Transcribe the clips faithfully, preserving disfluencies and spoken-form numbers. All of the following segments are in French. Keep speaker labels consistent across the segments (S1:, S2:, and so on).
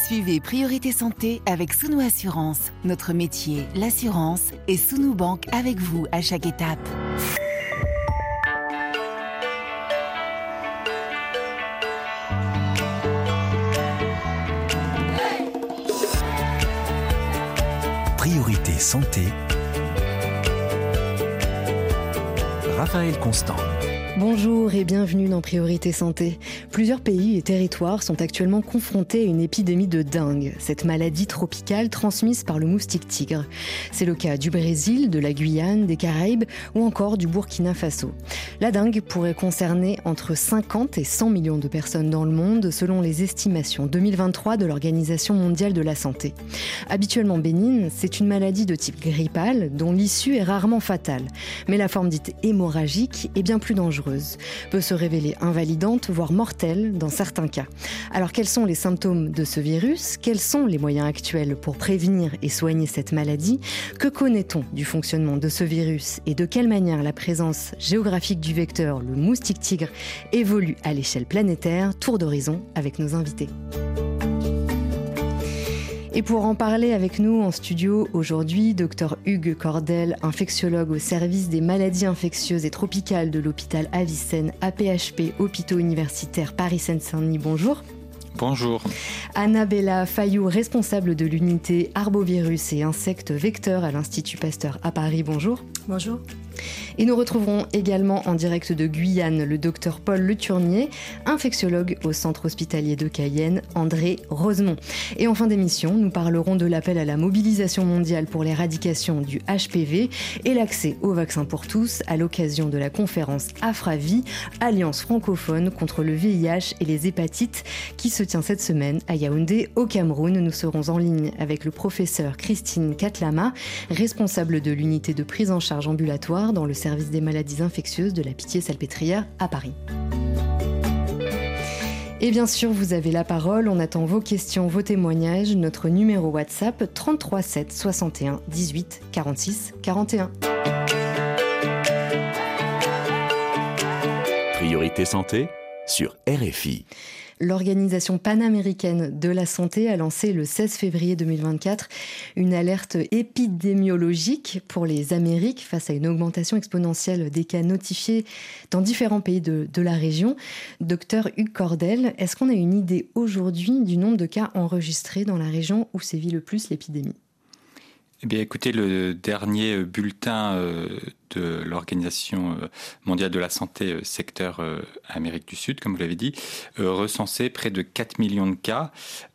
S1: Suivez Priorité Santé avec Sounou Assurance. Notre métier, l'assurance, et Sounou Bank avec vous à chaque étape.
S2: Priorité Santé. Raphaël Constant.
S3: Bonjour et bienvenue dans Priorité Santé. Plusieurs pays et territoires sont actuellement confrontés à une épidémie de dengue, cette maladie tropicale transmise par le moustique tigre. C'est le cas du Brésil, de la Guyane, des Caraïbes ou encore du Burkina Faso. La dengue pourrait concerner entre cinquante et cent millions de personnes dans le monde, selon les estimations deux mille vingt-trois de l'Organisation mondiale de la santé. Habituellement bénigne, c'est une maladie de type grippal dont l'issue est rarement fatale. Mais la forme dite hémorragique est bien plus dangereuse. Peut se révéler invalidante, voire mortelle dans certains cas. Alors quels sont les symptômes de ce virus ? Quels sont les moyens actuels pour prévenir et soigner cette maladie ? Que connaît-on du fonctionnement de ce virus et de quelle manière la présence géographique du vecteur, le moustique tigre, évolue à l'échelle planétaire ? Tour d'horizon avec nos invités. Et pour en parler avec nous en studio aujourd'hui, docteur Hugues Cordel, infectiologue au service des maladies infectieuses et tropicales de l'hôpital Avicenne A P H P, hôpitaux universitaires Paris-Seine-Saint-Denis. Bonjour.
S4: Bonjour.
S3: Annabella Fayou, responsable de l'unité arbovirus et insectes vecteurs à l'Institut Pasteur à Paris. Bonjour.
S5: Bonjour.
S3: Et nous retrouverons également en direct de Guyane le docteur Paul Le Turnier, infectiologue au centre hospitalier de Cayenne, André Rosemont. Et en fin d'émission, nous parlerons de l'appel à la mobilisation mondiale pour l'éradication du H P V et l'accès aux vaccins pour tous à l'occasion de la conférence AFRAVI, Alliance francophone contre le V I H et les hépatites, qui se tient cette semaine à Yaoundé, au Cameroun. Nous serons en ligne avec le professeur Christine Katlama, responsable de l'unité de prise en charge ambulatoire dans le service des maladies infectieuses de la Pitié-Salpêtrière à Paris. Et bien sûr, vous avez la parole, on attend vos questions, vos témoignages, notre numéro WhatsApp trente-trois sept soixante et un dix-huit quarante-six quarante et un.
S2: Priorité Santé sur R F I.
S3: L'Organisation panaméricaine de la santé a lancé le seize février deux mille vingt-quatre une alerte épidémiologique pour les Amériques face à une augmentation exponentielle des cas notifiés dans différents pays de, de la région. Docteur Hugues Cordel, est-ce qu'on a une idée aujourd'hui du nombre de cas enregistrés dans la région où sévit le plus l'épidémie ?
S4: Eh bien, écoutez, le dernier bulletin de l'Organisation mondiale de la santé, secteur Amérique du Sud, comme vous l'avez dit, recensait près de quatre millions de cas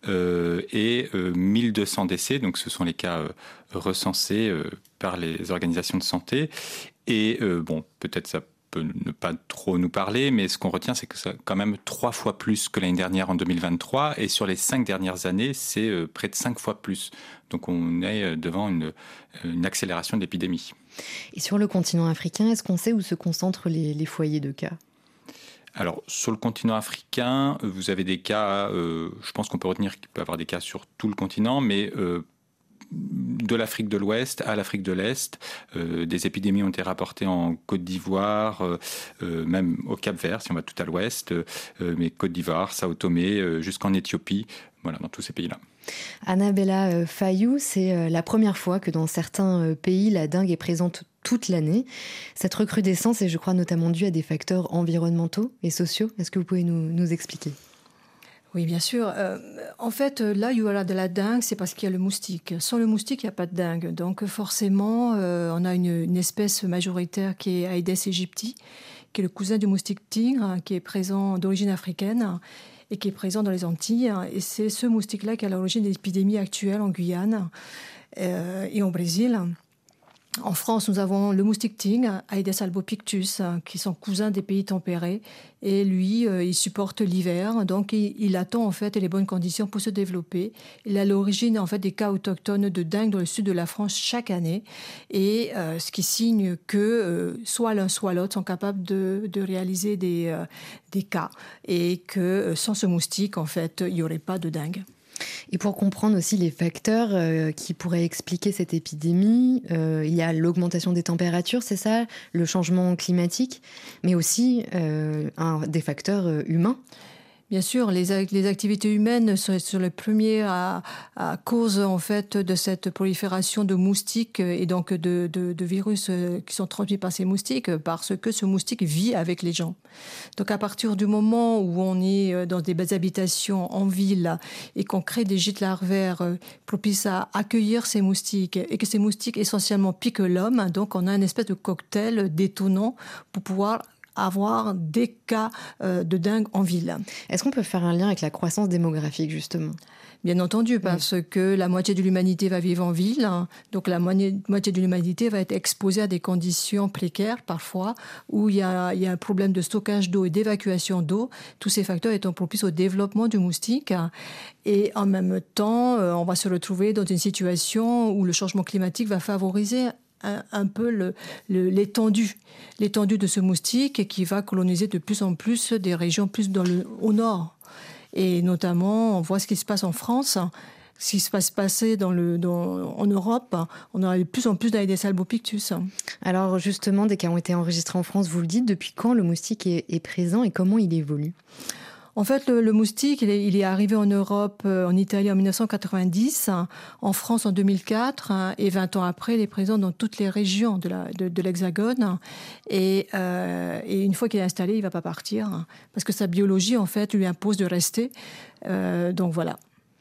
S4: et mille deux cents décès. Donc, ce sont les cas recensés par les organisations de santé. Et bon, peut-être ça peut ne pas trop nous parler, mais ce qu'on retient, c'est que c'est quand même trois fois plus que l'année dernière en deux mille vingt-trois, et sur les cinq dernières années, c'est près de cinq fois plus. Donc on est devant une, une accélération de l'épidémie.
S3: Et sur le continent africain, est-ce qu'on sait où se concentrent les, les foyers de cas ?
S4: Alors, sur le continent africain, vous avez des cas, euh, je pense qu'on peut retenir qu'il peut y avoir des cas sur tout le continent, mais euh, de l'Afrique de l'Ouest à l'Afrique de l'Est. Euh, des épidémies ont été rapportées en Côte d'Ivoire, euh, euh, même au Cap-Vert, si on va tout à l'ouest, euh, mais Côte d'Ivoire, Sao Tomé, euh, jusqu'en Éthiopie, voilà, dans tous ces pays-là.
S3: Annabella Fayou, c'est la première fois que dans certains pays, la dengue est présente toute l'année. Cette recrudescence est, je crois, notamment due à des facteurs environnementaux et sociaux. Est-ce que vous pouvez nous, nous expliquer ?
S5: Oui, bien sûr. Euh, en fait, là, il y aura de la dengue, c'est parce qu'il y a le moustique. Sans le moustique, il n'y a pas de dengue. Donc, forcément, euh, on a une, une espèce majoritaire qui est Aedes aegypti, qui est le cousin du moustique tigre, qui est présent d'origine africaine et qui est présent dans les Antilles. Et c'est ce moustique-là qui est à l'origine de l'épidémie actuelle en Guyane euh, et au Brésil. En France, nous avons le moustique tigre, Aedes albopictus, qui sont cousins des pays tempérés. Et lui, euh, il supporte l'hiver, donc il, il attend en fait les bonnes conditions pour se développer. Il est à l'origine en fait des cas autochtones de dengue dans le sud de la France chaque année, et euh, ce qui signe que euh, soit l'un soit l'autre sont capables de, de réaliser des, euh, des cas, et que euh, sans ce moustique, en fait, il n'y aurait pas de dengue.
S3: Et pour comprendre aussi les facteurs euh, qui pourraient expliquer cette épidémie, euh, il y a l'augmentation des températures, c'est ça, le changement climatique, mais aussi euh, un, des facteurs euh, humains.
S5: Bien sûr, les, les activités humaines sont, sont les premières à, à cause en fait de cette prolifération de moustiques et donc de, de, de virus qui sont transmis par ces moustiques, parce que ce moustique vit avec les gens. Donc à partir du moment où on est dans des habitations en ville et qu'on crée des gîtes larvaires propices à accueillir ces moustiques et que ces moustiques essentiellement piquent l'homme, donc on a une espèce de cocktail détonnant pour pouvoir avoir des cas euh, de dengue en ville.
S3: Est-ce qu'on peut faire un lien avec la croissance démographique, justement ?
S5: Bien entendu, parce mmh. que la moitié de l'humanité va vivre en ville, donc la moitié de l'humanité va être exposée à des conditions précaires parfois, où il y a, il y a un problème de stockage d'eau et d'évacuation d'eau, tous ces facteurs étant propices au développement du moustique. Et en même temps, on va se retrouver dans une situation où le changement climatique va favoriser Un, un peu le, le, l'étendue, l'étendue de ce moustique qui va coloniser de plus en plus des régions plus dans le, au nord. Et notamment, on voit ce qui se passe en France, ce qui se passe passer dans le, dans, en Europe. On a de plus en plus d'Aedes albopictus. Alors justement, des cas ont été enregistrés en France, vous le dites. Depuis quand le moustique est, est présent et comment il évolue ? En fait, le, le moustique, il est, il est arrivé en Europe, euh, en Italie en dix-neuf cent quatre-vingt-dix, hein, en France en deux mille quatre, hein, et vingt ans après, il est présent dans toutes les régions de, la, de, de l'Hexagone. Et, euh, et une fois qu'il est installé, il ne va pas partir, hein, parce que sa biologie, en fait, lui impose de rester. Euh, donc voilà.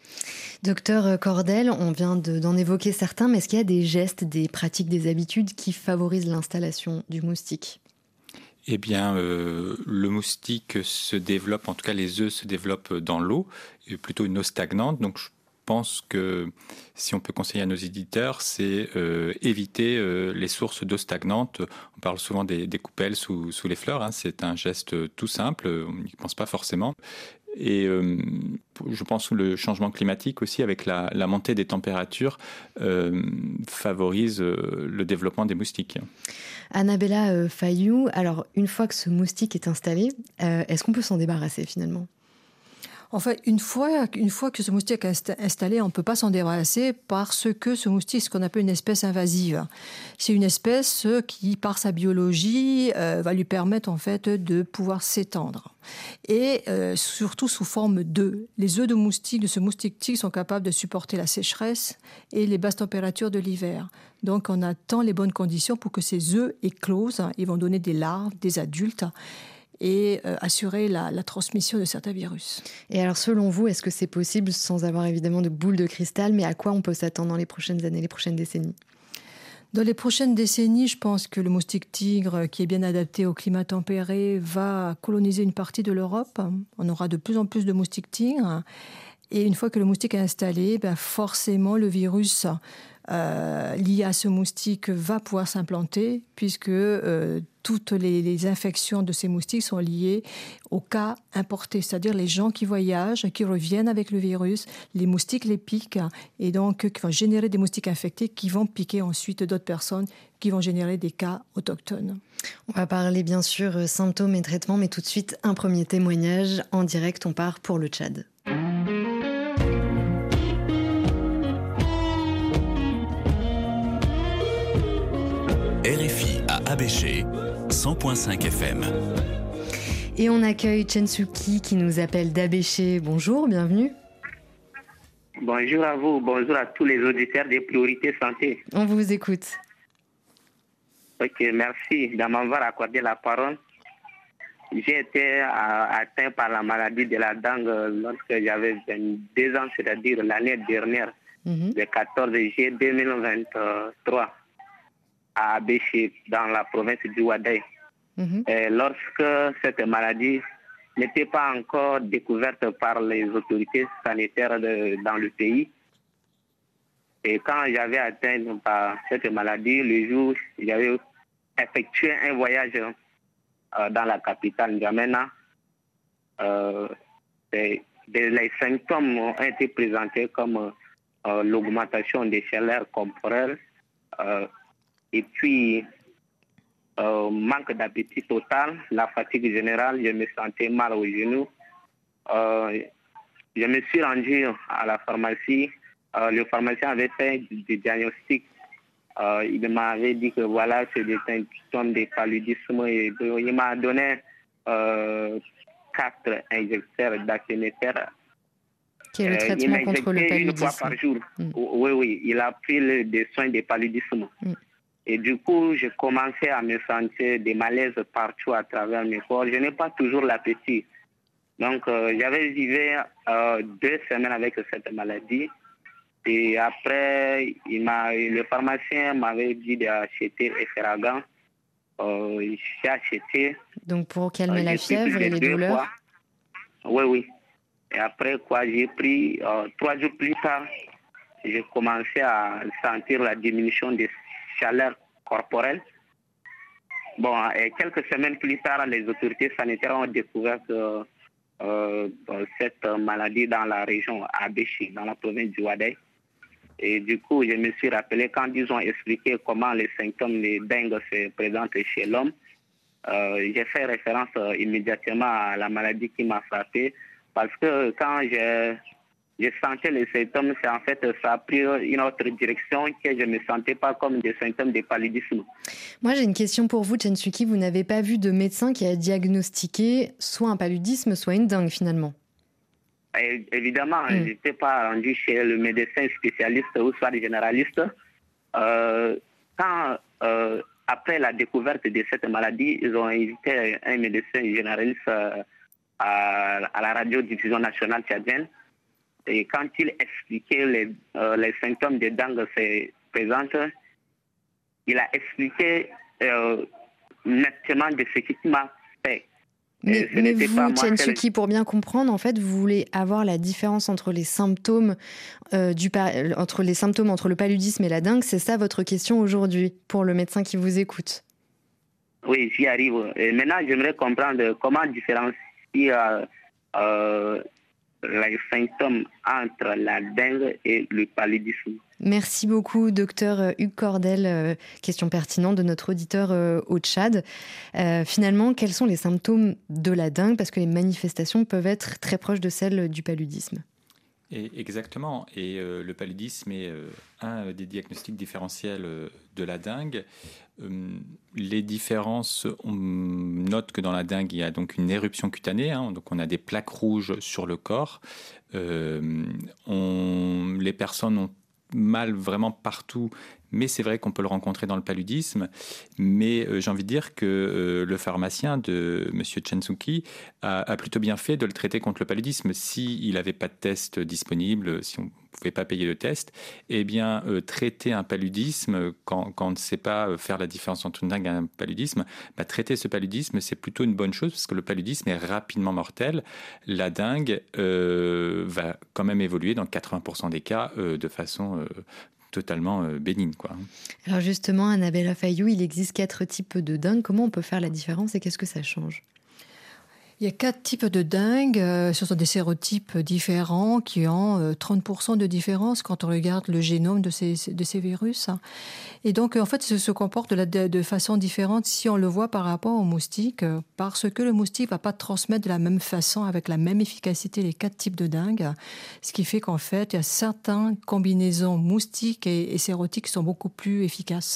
S3: Docteur Cordel, on vient de, d'en évoquer certains, mais est-ce qu'il y a des gestes, des pratiques, des habitudes qui favorisent l'installation du moustique ?
S4: Eh bien, euh, le moustique se développe, en tout cas les œufs se développent dans l'eau, et plutôt une eau stagnante. Donc je pense que si on peut conseiller à nos éditeurs, c'est euh, éviter euh, les sources d'eau stagnante. On parle souvent des, des coupelles sous, sous les fleurs, hein. C'est un geste tout simple, on n'y pense pas forcément. Et euh, je pense que le changement climatique aussi, avec la, la montée des températures, euh, favorise euh, le développement des moustiques.
S3: Annabella euh, Fayou, alors une fois que ce moustique est installé, euh, est-ce qu'on peut s'en débarrasser finalement ?
S5: En fait, une fois, une fois que ce moustique est installé, on ne peut pas s'en débarrasser parce que ce moustique, c'est ce qu'on appelle une espèce invasive. C'est une espèce qui, par sa biologie, euh, va lui permettre en fait de pouvoir s'étendre. Et euh, surtout sous forme d'œufs. Les œufs de moustique, de ce moustique-tigre, sont capables de supporter la sécheresse et les basses températures de l'hiver. Donc, on attend les bonnes conditions pour que ces œufs éclosent. Ils vont donner des larves, des adultes, et euh, assurer la, la transmission de certains virus.
S3: Et alors, selon vous, est-ce que c'est possible, sans avoir évidemment de boule de cristal, mais à quoi on peut s'attendre dans les prochaines années, les prochaines décennies ?
S5: Dans les prochaines décennies, je pense que le moustique tigre, qui est bien adapté au climat tempéré, va coloniser une partie de l'Europe. On aura de plus en plus de moustiques tigres. Et une fois que le moustique est installé, ben forcément, le virus euh, lié à ce moustique va pouvoir s'implanter, puisque euh, toutes les, les infections de ces moustiques sont liées aux cas importés, c'est-à-dire les gens qui voyagent, qui reviennent avec le virus, les moustiques les piquent, et donc qui vont générer des moustiques infectés qui vont piquer ensuite d'autres personnes, qui vont générer des cas autochtones.
S3: On va parler bien sûr symptômes et traitements, mais tout de suite un premier témoignage en direct, on part pour le Tchad.
S2: R F I à Abéché, cent virgule cinq F M.
S3: Et on accueille Chensuki qui nous appelle d'Abéché. Bonjour, bienvenue.
S6: Bonjour à vous, bonjour à tous les auditeurs des priorités santé.
S3: On vous écoute.
S6: Ok, merci de m'avoir accordé la parole. J'ai été atteint par la maladie de la dengue lorsque j'avais vingt-deux ans, c'est-à-dire l'année dernière, mm-hmm. le quatorze juillet deux mille vingt-trois. À Abéché, dans la province du Ouaddaï. Mm-hmm. Et lorsque cette maladie n'était pas encore découverte par les autorités sanitaires de, dans le pays, et quand j'avais atteint par cette maladie, le jour où j'avais effectué un voyage euh, dans la capitale N'Djamena, euh, les, les symptômes ont été présentés comme euh, l'augmentation des chaleurs corporelles, euh, et puis, euh, manque d'appétit total, la fatigue générale, je me sentais mal aux genoux. Euh, je me suis rendu à la pharmacie. Euh, le pharmacien avait fait des diagnostics. Euh, il m'avait dit que voilà, c'est des symptômes de paludisme. Et il m'a donné euh, quatre injecteurs d'acéméter.
S3: Qui est le traitement
S6: euh,
S3: contre le paludisme.
S6: Une fois par jour. Mm. Oui, oui, il a pris le, des soins de paludisme. Mm. Et du coup, je commençais à me sentir des malaises partout à travers mes corps. Je n'ai pas toujours l'appétit. Donc, euh, j'avais vécu euh, deux semaines avec cette maladie. Et après, il m'a, le pharmacien m'avait dit d'acheter Efferalgan. Euh, j'ai acheté.
S3: Donc, pour calmer euh, la fièvre et les douleurs
S6: fois. Oui, oui. Et après, quoi, j'ai pris, euh, trois jours plus tard, j'ai commencé à sentir la diminution de chaleur corporelle. Bon, et quelques semaines plus tard, les autorités sanitaires ont découvert que, euh, cette maladie dans la région Abéché, dans la province du Ouaddaï. Et du coup, je me suis rappelé quand ils ont expliqué comment les symptômes de dengue se présentent chez l'homme. Euh, j'ai fait référence euh, immédiatement à la maladie qui m'a frappé. Parce que quand je, je sentais les symptômes, c'est en fait, ça a pris une autre direction que je ne me sentais pas comme des symptômes de paludisme.
S3: Moi, j'ai une question pour vous, Chensuki. Vous n'avez pas vu de médecin qui a diagnostiqué soit un paludisme, soit une dengue, finalement?
S6: Et, évidemment, mm. je n'étais pas rendu chez le médecin spécialiste ou soit le généraliste. Euh, quand, euh, après la découverte de cette maladie, ils ont invité un médecin généraliste euh, À, à la radiodiffusion nationale tchadienne. Et quand il expliquait les, euh, les symptômes de dengue se présentent, il a expliqué euh, nettement de ce qui m'a fait.
S3: Mais, mais vous, Chensuki, pour bien comprendre, en fait, vous voulez avoir la différence entre les symptômes, euh, du, entre les symptômes entre le paludisme et la dengue. C'est ça votre question aujourd'hui, pour le médecin qui vous écoute?
S6: Oui, j'y arrive. Et maintenant, j'aimerais comprendre comment différencier Il y a euh, les symptômes entre la dengue et le paludisme.
S3: Merci beaucoup, docteur Hugues Cordel. Euh, question pertinente de notre auditeur euh, au Tchad. Euh, finalement, quels sont les symptômes de la dengue? Parce que les manifestations peuvent être très proches de celles du paludisme.
S4: Et exactement. Et euh, le paludisme est euh, un des diagnostics différentiels euh, de la dengue. Euh, les différences, on note que dans la dengue, il y a donc une éruption cutanée. Hein, donc on a des plaques rouges sur le corps. Euh, on, les personnes ont mal vraiment partout, mais c'est vrai qu'on peut le rencontrer dans le paludisme. Mais euh, j'ai envie de dire que euh, le pharmacien de M. Chensuki a, a plutôt bien fait de le traiter contre le paludisme. S'il n'avait pas de test disponible, si on ne pouvait pas payer le test, eh bien, euh, traiter un paludisme, quand, quand on ne sait pas faire la différence entre une dengue et un paludisme, bah, traiter ce paludisme, c'est plutôt une bonne chose, parce que le paludisme est rapidement mortel. La dengue euh, va quand même évoluer dans quatre-vingts pour cent des cas euh, de façon euh, totalement euh, bénigne, quoi.
S3: Alors justement, Annabella Fayou, il existe quatre types de dengue. Comment on peut faire la différence et qu'est-ce que ça change?
S5: Il y a quatre types de dengue. Euh, ce sont des sérotypes différents qui ont euh, trente pour cent de différence quand on regarde le génome de ces, de ces virus. Et donc, en fait, ça se comporte de, la, de, de façon différente si on le voit par rapport au moustique, parce que le moustique ne va pas transmettre de la même façon, avec la même efficacité, les quatre types de dengue. Ce qui fait qu'en fait, il y a certaines combinaisons moustiques et, et sérotiques qui sont beaucoup plus efficaces.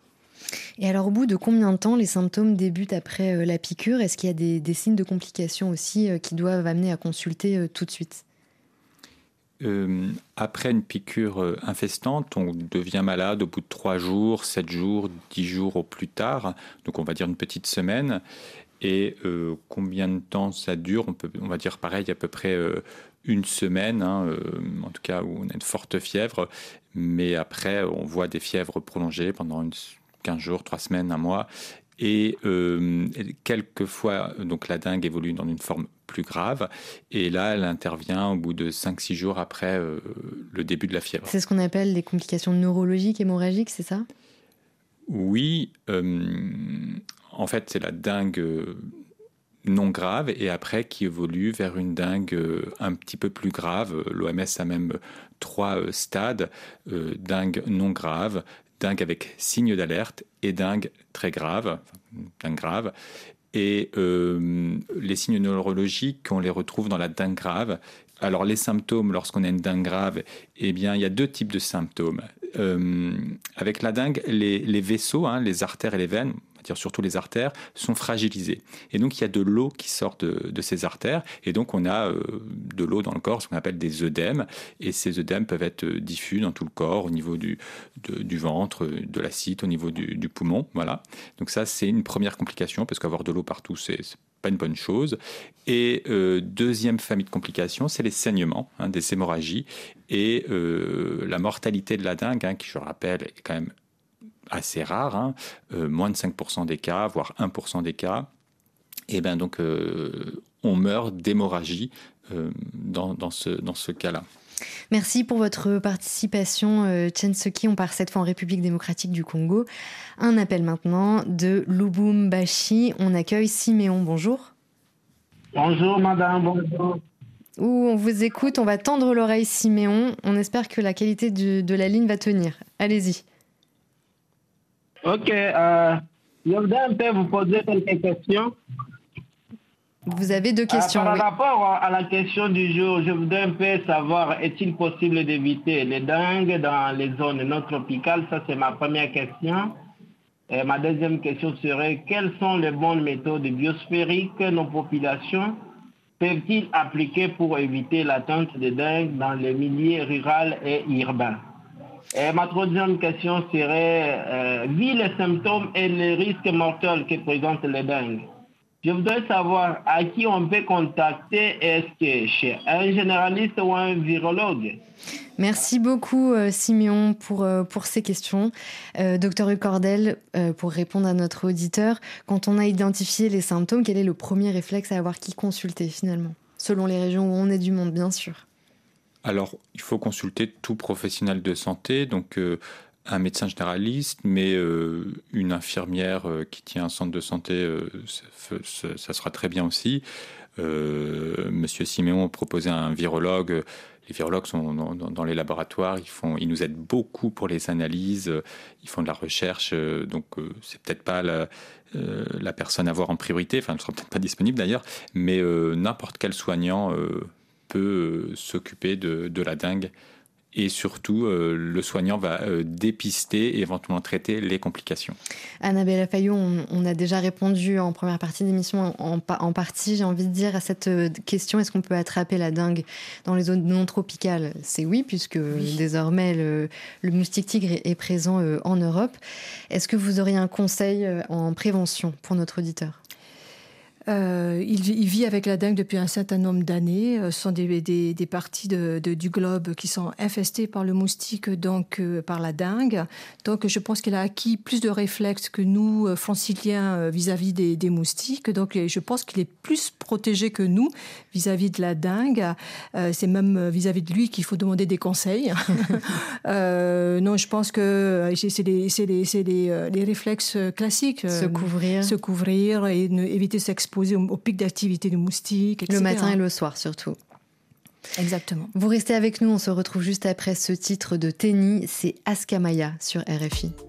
S3: Et alors, au bout de combien de temps les symptômes débutent après euh, la piqûre? Est-ce qu'il y a des, des signes de complications aussi euh, qui doivent amener à consulter euh, tout de suite?
S4: euh, Après une piqûre euh, infestante, on devient malade au bout de trois jours, sept jours, dix jours au plus tard. Donc, on va dire une petite semaine. Et euh, combien de temps ça dure? on, peut, on va dire pareil, à peu près euh, une semaine, hein, euh, en tout cas où on a une forte fièvre. Mais après, on voit des fièvres prolongées pendant une quinze jours, trois semaines, un mois. Et euh, quelquefois, donc la dengue évolue dans une forme plus grave. Et là, elle intervient au bout de cinq six jours après euh, le début de la fièvre.
S3: C'est ce qu'on appelle les complications neurologiques, hémorragiques, c'est ça?
S4: Oui. Euh, en fait, c'est la dengue non grave et après qui évolue vers une dengue un petit peu plus grave. L'O M S a même trois stades. Euh, dengue non grave, dengue avec signe d'alerte et dengue très grave, dengue grave. Et euh, les signes neurologiques, on les retrouve dans la dengue grave. Alors les symptômes, lorsqu'on a une dengue grave, eh bien, il y a deux types de symptômes. Euh, avec la dengue, les, les vaisseaux, hein, les artères et les veines, va dire surtout les artères, sont fragilisées. Et donc, il y a de l'eau qui sort de, de ces artères. Et donc, on a euh, de l'eau dans le corps, ce qu'on appelle des œdèmes. Et ces œdèmes peuvent être diffus dans tout le corps, au niveau du, de, du ventre, de la cite, au niveau du, du poumon. Voilà. Donc ça, c'est une première complication, parce qu'avoir de l'eau partout, c'est, c'est pas une bonne chose. Et euh, deuxième famille de complications, c'est les saignements, hein, des hémorragies. Et euh, la mortalité de la dengue, hein, qui, je rappelle, est quand même assez rare, hein, euh, moins de cinq pour cent des cas, voire un pour cent des cas. Et bien donc, euh, on meurt d'hémorragie euh, dans, dans, ce, dans ce cas-là.
S3: Merci pour votre participation, euh, Chen Seki. On part cette fois en République démocratique du Congo. Un appel maintenant de Lubumbashi. On accueille Siméon. Bonjour.
S7: Bonjour madame, bonjour.
S3: Ouh, on vous écoute, on va tendre l'oreille Siméon. On espère que la qualité de, de la ligne va tenir. Allez-y.
S7: Ok, euh, je voudrais un peu vous poser quelques questions.
S3: Vous avez deux questions.
S7: Euh, par
S3: oui.
S7: rapport à la question du jour, je voudrais un peu savoir, est-il possible d'éviter les dengues dans les zones non tropicales? Ça, c'est ma première question. Et ma deuxième question serait, quelles sont les bonnes méthodes biosphériques nos populations peuvent-ils appliquer pour éviter l'atteinte des dengues dans les milieux ruraux et urbains? Et ma troisième question serait, euh, vu les symptômes et les risques mortels que présentent les dengues, je voudrais savoir à qui on peut contacter, est-ce que chez un généraliste ou un virologue?
S3: Merci beaucoup euh, Siméon pour, euh, pour ces questions. Euh, Docteur Hucordel, euh, pour répondre à notre auditeur, quand on a identifié les symptômes, quel est le premier réflexe à avoir qui consulter finalement? Selon les régions où on est du monde, bien sûr. Alors,
S4: il faut consulter tout professionnel de santé, donc euh, un médecin généraliste, mais euh, une infirmière euh, qui tient un centre de santé, euh, ça, ça, ça sera très bien aussi. Euh, Monsieur Siméon proposait un virologue. Les virologues sont dans, dans, dans les laboratoires, ils, font, ils nous aident beaucoup pour les analyses, ils font de la recherche, donc euh, c'est peut-être pas la, euh, la personne à voir en priorité, enfin, elle ne sera peut-être pas disponible d'ailleurs, mais euh, n'importe quel soignant euh, peut euh, s'occuper de, de la dengue. Et surtout, euh, le soignant va euh, dépister et éventuellement traiter les complications. Annabelle Fayot, on, on a déjà répondu en première partie d'émission, en, en, en partie, j'ai envie de dire, à cette question, est-ce qu'on peut attraper la dengue dans les zones non tropicales? C'est oui, puisque oui. désormais le, le moustique tigre est, est présent euh, en Europe. Est-ce que vous auriez un conseil euh, en prévention pour notre auditeur?
S5: Euh, il, il vit avec la dengue depuis un certain nombre d'années. Ce sont des, des, des parties de, de, du globe qui sont infestées par le moustique, donc euh, par la dengue. Donc je pense qu'il a acquis plus de réflexes que nous, euh, franciliens, euh, vis-à-vis des, des moustiques. Donc je pense qu'il est plus protégé que nous vis-à-vis de la dengue. Euh, c'est même vis-à-vis de lui qu'il faut demander des conseils. euh, non, je pense que c'est les, c'est les, c'est les, les réflexes classiques.
S3: Se couvrir.
S5: Se couvrir et ne, éviter de s'exposer Au, au pic d'activité du moustique, et cetera.
S3: Le matin et le soir surtout.
S5: Exactement.
S3: Vous restez avec nous, on se retrouve juste après ce titre de Tenny, c'est Askamaya sur R F I.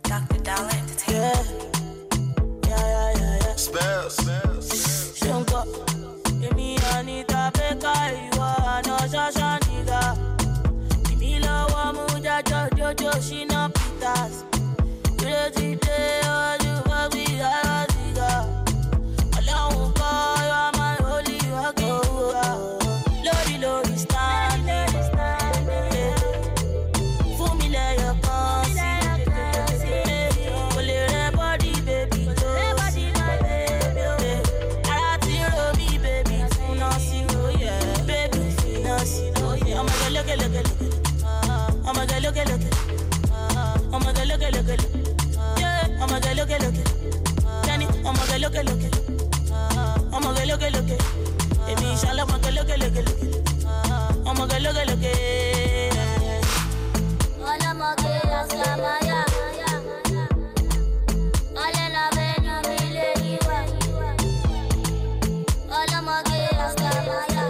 S8: Look at look at, I'm gonna look at look at, and me shall I'm gonna look at look at look at, I'm gonna look at look at. All I'm gonna get is Samaya. All in a venue, me lady one. All I'm gonna get is Samaya.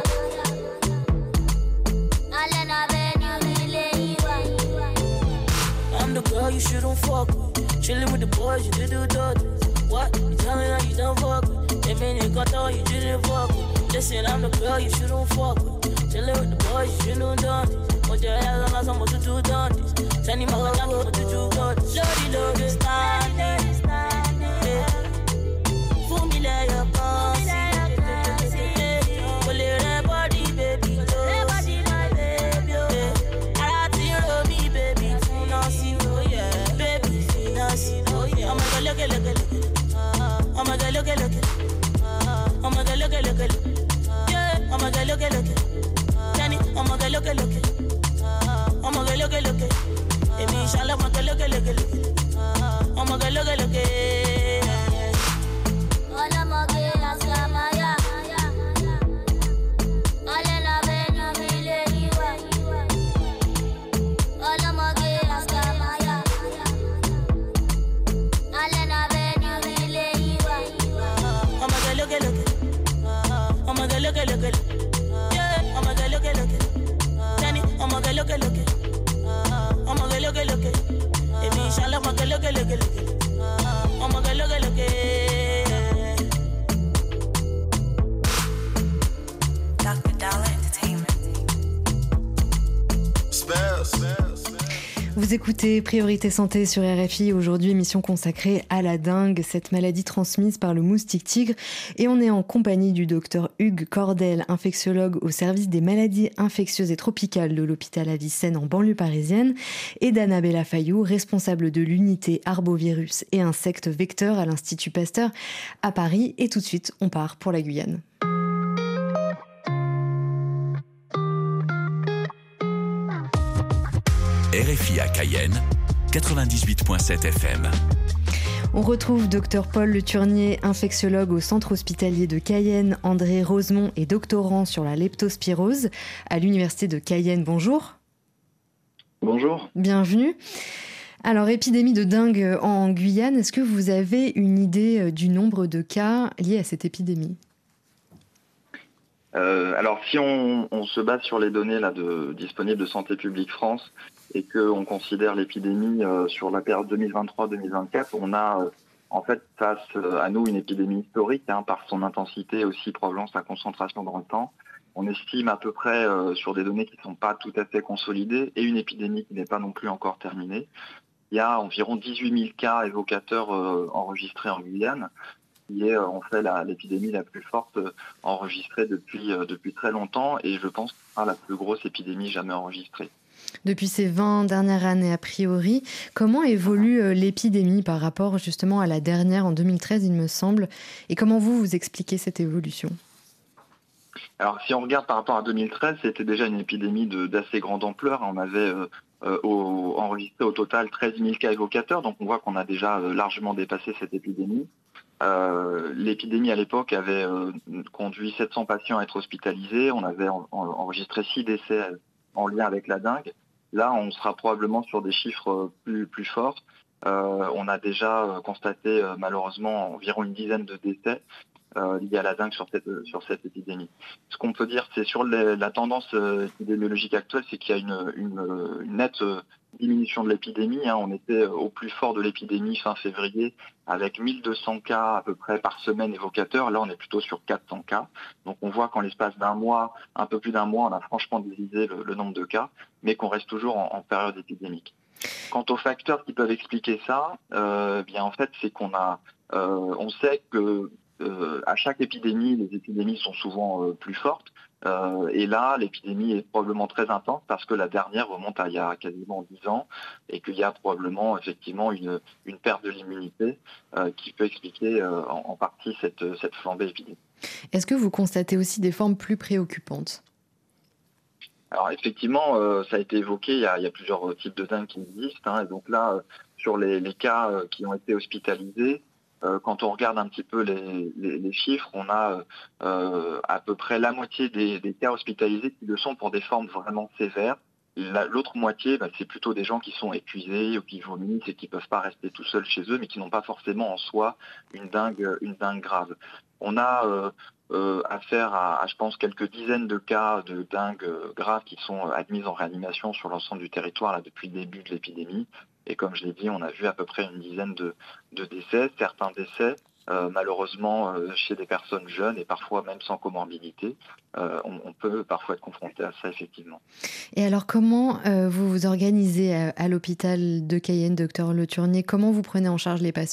S8: All in a venue, me lady one. I'm the girl you shouldn't fuck with, chilling with the boys you did do dirty. What? You tell me that you don't fuck with. They mean you got all you didn't fuck with. Listen, I'm the girl you shouldn't fuck with. Chillin' with the boys, you shouldn't done this. Put your hands on us, I'm about to do done this. Tell me my God, I'm about to do good. Lordy, Lordy, standing. look at look at. Oh my God, look at look at. It means I love my girl, look at look at look at. Oh my God, look at look at. All of my girls got my yeah. All in a venue, me lady wa. All of my girls got my yeah. All in a venue, me lady wa. Oh my God, look at look at. Oh my God, look at look at. Yeah, oh my God, look at look at. Danny, oh my God, look at look at. Oh my God, look at look at. It means I love my girl, look at look at look at. Oh my God, look at look at.
S1: Doctor Dollar Entertainment.
S3: Vous écoutez Priorité Santé sur R F I, aujourd'hui émission consacrée à la dengue, cette maladie transmise par le moustique tigre. Et on est en compagnie du docteur Hugues Cordel, infectiologue au service des maladies infectieuses et tropicales de l'hôpital Avicenne en banlieue parisienne, et d'Annabella Fayou, responsable de l'unité arbovirus et insectes vecteurs à l'Institut Pasteur à Paris. Et tout de suite, on part pour la Guyane.
S2: R F I à Cayenne, quatre-vingt-dix-huit virgule sept F M.
S3: On retrouve docteur Paul Le Turnier, infectiologue au centre hospitalier de Cayenne, André Rosemont est doctorant sur la leptospirose à l'université de Cayenne. Bonjour.
S9: Bonjour.
S3: Bienvenue. Alors, épidémie de dengue en Guyane, est-ce que vous avez une idée du nombre de cas liés à cette épidémie ?
S9: Euh, alors, si on, on se base sur les données là, de, disponibles de Santé publique France et qu'on considère l'épidémie euh, sur la période deux mille vingt-trois deux mille vingt-quatre, on a euh, en fait face euh, à nous une épidémie historique hein, par son intensité, aussi probablement sa concentration dans le temps. On estime à peu près euh, sur des données qui ne sont pas tout à fait consolidées et une épidémie qui n'est pas non plus encore terminée. Il y a environ dix-huit mille cas évocateurs euh, enregistrés en Guyane, qui est en fait la, l'épidémie la plus forte enregistrée depuis, euh, depuis très longtemps et je pense que ce sera la plus grosse épidémie jamais enregistrée.
S3: Depuis ces vingt dernières années a priori, comment évolue euh, l'épidémie par rapport justement à la dernière en deux mille treize il me semble, et comment vous vous expliquez cette évolution ?
S9: Alors si on regarde par rapport à deux mille treize, c'était déjà une épidémie de, d'assez grande ampleur, on avait euh, euh, au, enregistré au total treize mille cas évocateurs, donc on voit qu'on a déjà euh, largement dépassé cette épidémie. Euh, l'épidémie à l'époque avait euh, conduit sept cents patients à être hospitalisés. On avait en, en, enregistré six décès en lien avec la dengue. Là, on sera probablement sur des chiffres plus, plus forts. Euh, on a déjà constaté euh, malheureusement environ une dizaine de décès euh, liés à la dengue sur cette, sur cette épidémie. Ce qu'on peut dire, c'est sur les, la tendance euh, épidémiologique actuelle, c'est qu'il y a une, une, une nette euh, diminution de l'épidémie. Hein. On était au plus fort de l'épidémie fin février avec mille deux cents cas à peu près par semaine évocateurs. Là, on est plutôt sur quatre cents cas. Donc, on voit qu'en l'espace d'un mois, un peu plus d'un mois, on a franchement divisé le, le nombre de cas, mais qu'on reste toujours en, en période épidémique. Quant aux facteurs qui peuvent expliquer ça, euh, bien en fait, c'est qu'on a, euh, on sait que euh, à chaque épidémie, les épidémies sont souvent euh, plus fortes. Euh, et là, l'épidémie est probablement très intense parce que la dernière remonte à il y a quasiment dix ans et qu'il y a probablement effectivement une, une perte de l'immunité euh, qui peut expliquer euh, en, en partie cette, cette flambée épidémique.
S3: Est-ce que vous constatez aussi des formes plus préoccupantes ?
S9: Alors effectivement, euh, ça a été évoqué, il y a, il y a plusieurs types de dengue qui existent. Hein, et donc là, euh, sur les, les cas euh, qui ont été hospitalisés, Euh, quand on regarde un petit peu les, les, les chiffres, on a euh, à peu près la moitié des, des cas hospitalisés qui le sont pour des formes vraiment sévères. La, l'autre moitié, bah, c'est plutôt des gens qui sont épuisés ou qui vomissent et qui ne peuvent pas rester tout seuls chez eux, mais qui n'ont pas forcément en soi une dengue, une dengue grave. On a euh, euh, affaire à, à, je pense, quelques dizaines de cas de dengue grave qui sont admis en réanimation sur l'ensemble du territoire là, depuis le début de l'épidémie. Et comme je l'ai dit, on a vu à peu près une dizaine de, de décès, certains décès euh, malheureusement euh, chez des personnes jeunes et parfois même sans comorbidité. Euh, on, on peut parfois être confronté à ça effectivement.
S3: Et alors comment euh, vous vous organisez à, à l'hôpital de Cayenne, docteur Le Turnier ? Comment vous prenez en charge les patients ?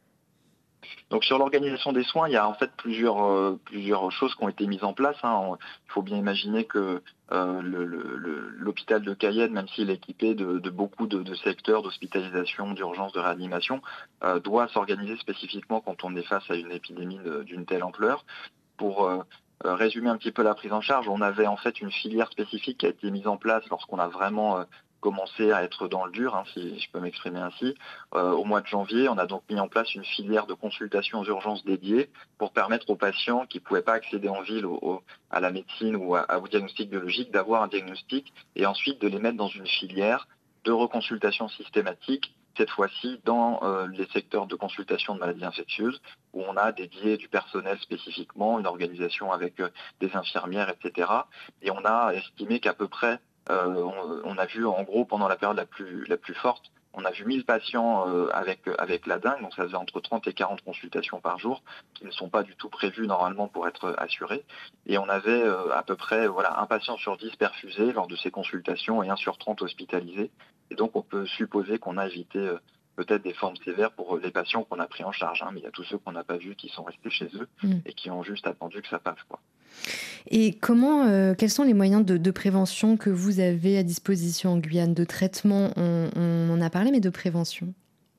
S9: Donc sur l'organisation des soins, il y a en fait plusieurs, euh, plusieurs choses qui ont été mises en place. Hein. On, il faut bien imaginer que euh, le, le, l'hôpital de Cayenne, même s'il est équipé de, de beaucoup de, de secteurs d'hospitalisation, d'urgence, de réanimation, euh, doit s'organiser spécifiquement quand on est face à une épidémie de, d'une telle ampleur pour euh, euh, résumer un petit peu la prise en charge, on avait en fait une filière spécifique qui a été mise en place lorsqu'on a vraiment euh, commencé à être dans le dur, hein, si je peux m'exprimer ainsi. Euh, au mois de janvier, on a donc mis en place une filière de consultation aux urgences dédiée pour permettre aux patients qui ne pouvaient pas accéder en ville au, au, à la médecine ou à, à, au diagnostic biologique d'avoir un diagnostic et ensuite de les mettre dans une filière de reconsultation systématique, cette fois-ci dans euh, les secteurs de consultation de maladies infectieuses, où on a dédié du personnel spécifiquement, une organisation avec euh, des infirmières, et cetera. Et on a estimé qu'à peu près, euh, on, on a vu en gros pendant la période la plus, la plus forte, on a vu mille patients euh, avec, avec la dengue, donc ça faisait entre trente et quarante consultations par jour, qui ne sont pas du tout prévues normalement pour être assurées. Et on avait euh, à peu près voilà, un patient sur dix perfusé lors de ces consultations et un sur trente hospitalisé. Et donc on peut supposer qu'on a évité euh, peut-être des formes sévères pour les patients qu'on a pris en charge. Hein, mais il y a tous ceux qu'on n'a pas vus qui sont restés chez eux mmh. et qui ont juste attendu que ça passe, quoi.
S3: Et comment, euh, quels sont les moyens de, de prévention que vous avez à disposition en Guyane? De traitement, on, on en a parlé, mais de prévention?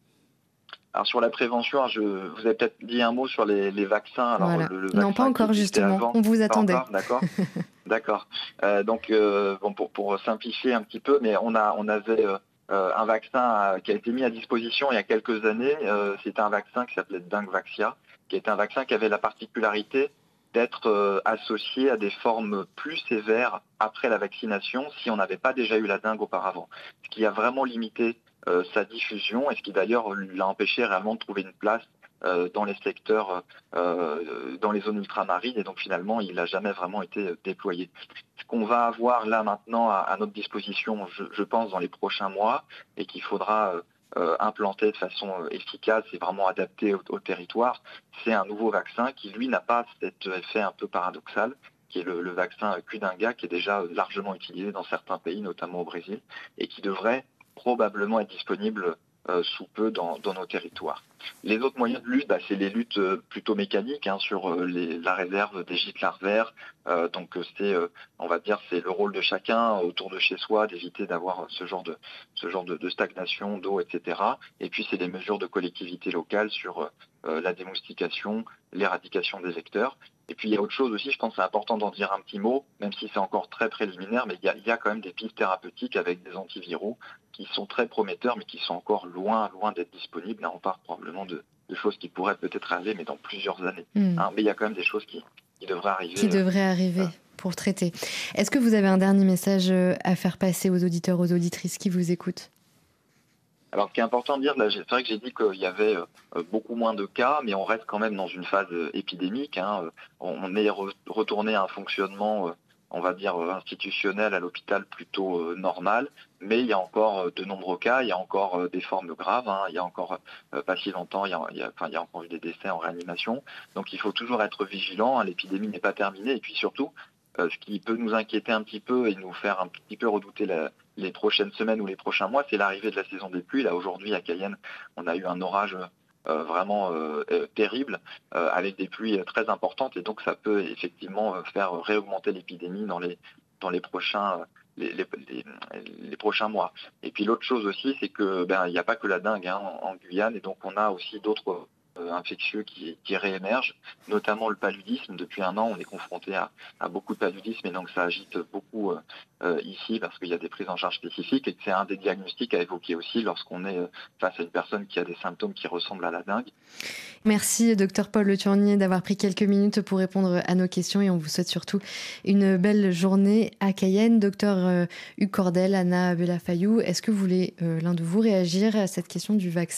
S9: Alors sur la prévention, je, vous avez peut-être dit un mot sur les, les vaccins. Alors,
S3: voilà.
S9: le, le
S3: non, pas encore justement, avant. On vous attendait.
S9: Pas encore, d'accord. D'accord. Euh, donc euh, bon, pour, pour simplifier un petit peu, mais on, a, on avait euh, un vaccin qui a été mis à disposition il y a quelques années. Euh, c'était un vaccin qui s'appelait Dengvaxia, qui était un vaccin qui avait la particularité d'être euh, associé à des formes plus sévères après la vaccination si on n'avait pas déjà eu la dengue auparavant. Ce qui a vraiment limité euh, sa diffusion et ce qui d'ailleurs l'a empêché réellement de trouver une place euh, dans les secteurs, euh, dans les zones ultramarines et donc finalement il n'a jamais vraiment été déployé. Ce qu'on va avoir là maintenant à, à notre disposition, je, je pense, dans les prochains mois et qu'il faudra euh, Euh, implanté de façon euh, efficace et vraiment adapté au, au territoire, c'est un nouveau vaccin qui, lui, n'a pas cet effet un peu paradoxal, qui est le, le vaccin Qdenga, qui est déjà largement utilisé dans certains pays, notamment au Brésil, et qui devrait probablement être disponible euh, sous peu dans, dans nos territoires. Les autres moyens de lutte, bah, c'est les luttes euh, plutôt mécaniques hein, sur euh, les, la réserve des gîtes larvaires. Euh, donc c'est, euh, on va dire, c'est le rôle de chacun autour de chez soi d'éviter d'avoir ce genre de, ce genre de, de stagnation d'eau, et cetera. Et puis c'est des mesures de collectivité locale sur euh, la démoustication, l'éradication des vecteurs. Et puis il y a autre chose aussi, je pense que c'est important d'en dire un petit mot, même si c'est encore très préliminaire, mais il y a, il y a quand même des pistes thérapeutiques avec des antiviraux qui sont très prometteurs, mais qui sont encore loin, loin d'être disponibles. Là, on parle probablement de, de choses qui pourraient peut-être arriver, mais dans plusieurs années. Mmh. Hein, mais il y a quand même des choses qui, qui devraient arriver.
S3: Qui devraient euh, arriver euh, pour traiter. Est-ce que vous avez un dernier message à faire passer aux auditeurs, aux auditrices qui vous écoutent ?
S9: Alors, ce qui est important de dire, là, c'est vrai que j'ai dit qu'il y avait euh, beaucoup moins de cas, mais on reste quand même dans une phase euh, épidémique. Hein. On est re- retourné à un fonctionnement, euh, on va dire, euh, institutionnel à l'hôpital plutôt euh, normal, mais il y a encore euh, de nombreux cas, il y a encore euh, des formes graves, hein. Il y a encore euh, pas si longtemps, il y a, il y a, enfin, il y a encore eu des décès en réanimation. Donc, il faut toujours être vigilant, hein. L'épidémie n'est pas terminée, et puis surtout, Euh, ce qui peut nous inquiéter un petit peu et nous faire un petit peu redouter la, les prochaines semaines ou les prochains mois, c'est l'arrivée de la saison des pluies. Là, aujourd'hui, à Cayenne, on a eu un orage euh, vraiment euh, euh, terrible, euh, avec des pluies très importantes, et donc ça peut effectivement faire réaugmenter l'épidémie dans les, dans les prochains... Les, les, les, les prochains mois. Et puis l'autre chose aussi, c'est que ben il n'y a pas que la dengue hein, en, en Guyane, et donc on a aussi d'autres euh, infectieux qui, qui réémergent, notamment le paludisme. Depuis un an, on est confronté à, à beaucoup de paludisme, et donc ça agite beaucoup euh, euh, ici parce qu'il y a des prises en charge spécifiques, et que c'est un des diagnostics à évoquer aussi lorsqu'on est euh, face à une personne qui a des symptômes qui ressemblent à la dengue.
S3: Merci docteur Paul Le Turnier d'avoir pris quelques minutes pour répondre à nos questions, et on vous souhaite surtout une belle journée à Cayenne. Docteur euh, Hugues Cordel, Anna Bellafayou, est-ce que vous voulez euh, l'un de vous réagir à cette question du vaccin ?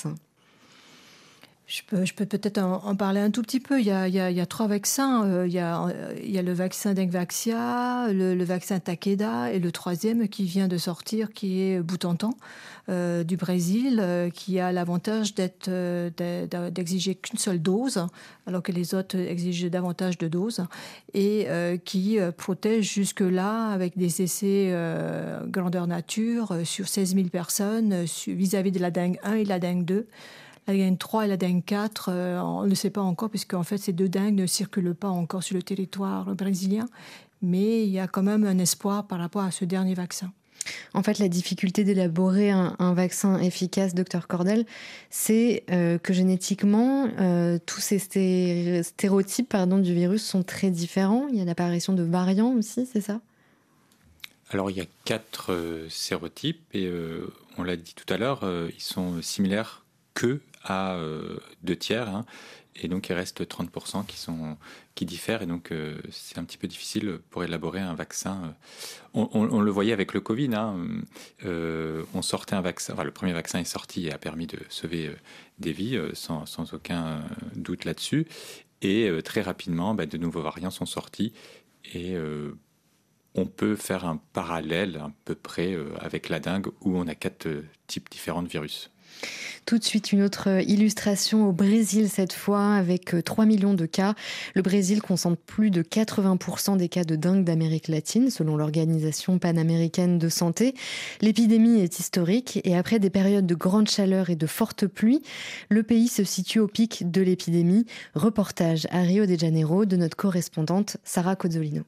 S5: Je peux, je peux peut-être en, en parler un tout petit peu. Il y a, il y a, il y a trois vaccins. Euh, il, y a, il y a le vaccin Dengvaxia, le, le vaccin Takeda, et le troisième qui vient de sortir, qui est Butantan, euh, du Brésil, euh, qui a l'avantage d'être, euh, d'exiger qu'une seule dose, alors que les autres exigent davantage de doses, et euh, qui euh, protège jusque-là avec des essais euh, grandeur nature euh, sur seize mille personnes euh, sur, vis-à-vis de la dengue un et la dengue deux. La dengue trois et la dengue quatre, euh, on ne le sait pas encore, puisque en fait, ces deux dengues ne circulent pas encore sur le territoire brésilien. Mais il y a quand même un espoir par rapport à ce dernier vaccin.
S3: En fait, la difficulté d'élaborer un, un vaccin efficace, docteur Cordel, c'est euh, que génétiquement, euh, tous ces sté- stéréotypes pardon, du virus sont très différents. Il y a l'apparition de variants aussi, c'est ça ?
S4: Alors, il y a quatre euh, sérotypes et euh, on l'a dit tout à l'heure, euh, ils sont similaires que à euh, deux tiers. Hein, et donc, il reste trente pour cent qui, sont, qui diffèrent. Et donc, euh, c'est un petit peu difficile pour élaborer un vaccin. On, on, on le voyait avec le Covid. Hein, euh, on sortait un vaccin. Enfin, le premier vaccin est sorti et a permis de sauver euh, des vies, euh, sans, sans aucun euh, doute là-dessus. Et euh, très rapidement, bah, de nouveaux variants sont sortis. Et euh, on peut faire un parallèle à peu près euh, avec la dengue, où on a quatre euh, types différents de virus.
S3: Tout de suite, une autre illustration au Brésil cette fois, avec trois millions de cas. Le Brésil concentre plus de quatre-vingts pour cent des cas de dengue d'Amérique latine, selon l'Organisation panaméricaine de santé. L'épidémie est historique et après des périodes de grande chaleur et de fortes pluies, le pays se situe au pic de l'épidémie. Reportage à Rio de Janeiro de notre correspondante Sarah Cozzolino.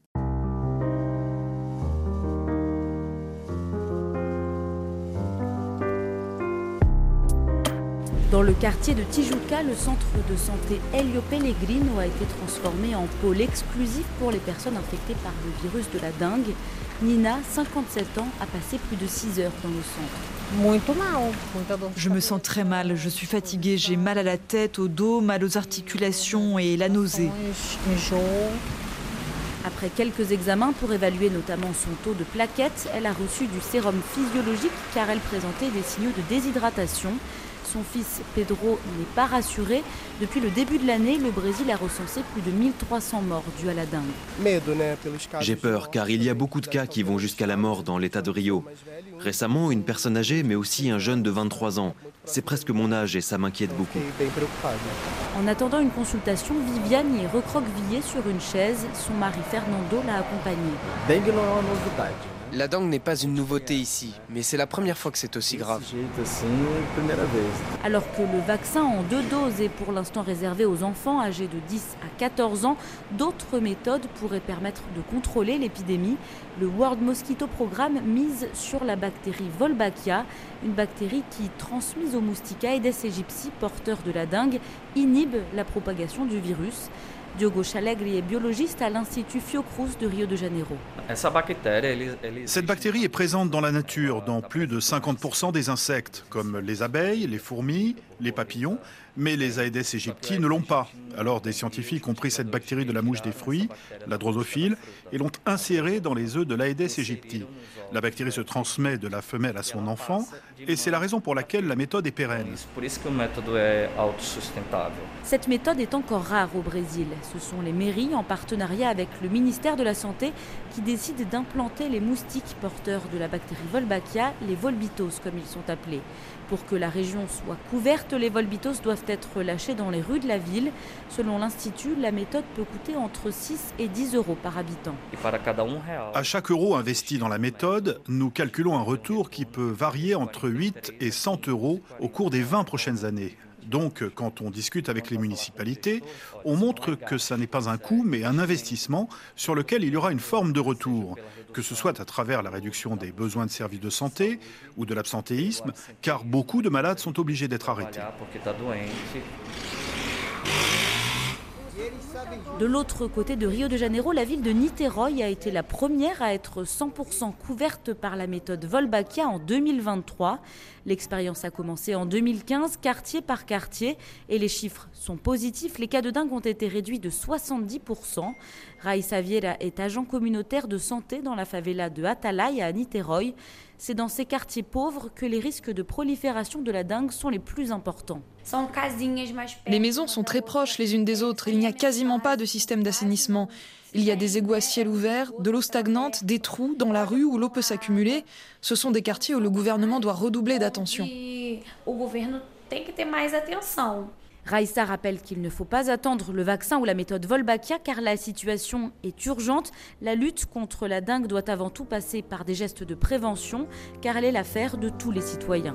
S10: Dans le quartier de Tijuca, le centre de santé Helio Pellegrino a été transformé en pôle exclusif pour les personnes infectées par le virus de la dengue. Nina, cinquante-sept ans, a passé plus de six heures dans le centre.
S11: Je me sens très mal, je suis fatiguée, j'ai mal à la tête, au dos, mal aux articulations et la nausée.
S10: Après quelques examens pour évaluer notamment son taux de plaquettes, elle a reçu du sérum physiologique car elle présentait des signaux de déshydratation. Son fils Pedro n'est pas rassuré. Depuis le début de l'année, le Brésil a recensé plus de mille trois cents morts dus à la dengue.
S12: J'ai peur car il y a beaucoup de cas qui vont jusqu'à la mort dans l'état de Rio. Récemment, une personne âgée mais aussi un jeune de vingt-trois ans. C'est presque mon âge et ça m'inquiète beaucoup.
S10: En attendant une consultation, Viviane y est recroquevillée sur une chaise. Son mari Fernando l'a accompagnée.
S13: La dengue n'est pas une nouveauté ici, mais c'est la première fois que c'est aussi grave.
S10: Alors que le vaccin en deux doses est pour l'instant réservé aux enfants âgés de dix à quatorze ans, d'autres méthodes pourraient permettre de contrôler l'épidémie. Le World Mosquito Programme mise sur la bactérie Wolbachia, une bactérie qui, transmise au moustique Aedes aegypti, porteur de la dengue, inhibe la propagation du virus. Diogo Chalegri est biologiste à l'Institut Fiocruz de Rio de Janeiro.
S14: Cette bactérie est présente dans la nature, dans plus de cinquante pour cent des insectes, comme les abeilles, les fourmis, les papillons, mais les Aedes aegypti ne l'ont pas. Alors des scientifiques ont pris cette bactérie de la mouche des fruits, la drosophile, et l'ont insérée dans les œufs de l'Aedes aegypti. La bactérie se transmet de la femelle à son enfant, et c'est la raison pour laquelle la méthode est pérenne.
S10: Cette méthode est encore rare au Brésil. Ce sont les mairies, en partenariat avec le ministère de la Santé, qui décident d'implanter les moustiques porteurs de la bactérie Wolbachia, les volbitos comme ils sont appelés. Pour que la région soit couverte, les volbitos doivent être lâchés dans les rues de la ville. Selon l'Institut, la méthode peut coûter entre six et dix euros par habitant.
S14: À chaque euro investi dans la méthode, nous calculons un retour qui peut varier entre huit et cent euros au cours des vingt prochaines années. Donc, quand on discute avec les municipalités, on montre que ça n'est pas un coût, mais un investissement sur lequel il y aura une forme de retour, que ce soit à travers la réduction des besoins de services de santé ou de l'absentéisme, car beaucoup de malades sont obligés d'être arrêtés.
S10: De l'autre côté de Rio de Janeiro, la ville de Niterói a été la première à être cent pour cent couverte par la méthode Wolbachia en deux mille vingt-trois. L'expérience a commencé en deux mille quinze, quartier par quartier, et les chiffres sont positifs. Les cas de dengue ont été réduits de soixante-dix pour cent. Raissa Vieira est agent communautaire de santé dans la favela de Atalaia à Niterói. C'est dans ces quartiers pauvres que les risques de prolifération de la dengue sont les plus importants.
S15: Les maisons sont très proches les unes des autres. Il n'y a quasiment pas de système d'assainissement. Il y a des égouts à ciel ouvert, de l'eau stagnante, des trous dans la rue où l'eau peut s'accumuler. Ce sont des quartiers où le gouvernement doit redoubler d'attention.
S10: Raissa rappelle qu'il ne faut pas attendre le vaccin ou la méthode Wolbachia car la situation est urgente. La lutte contre la dengue doit avant tout passer par des gestes de prévention car elle est l'affaire de tous les citoyens.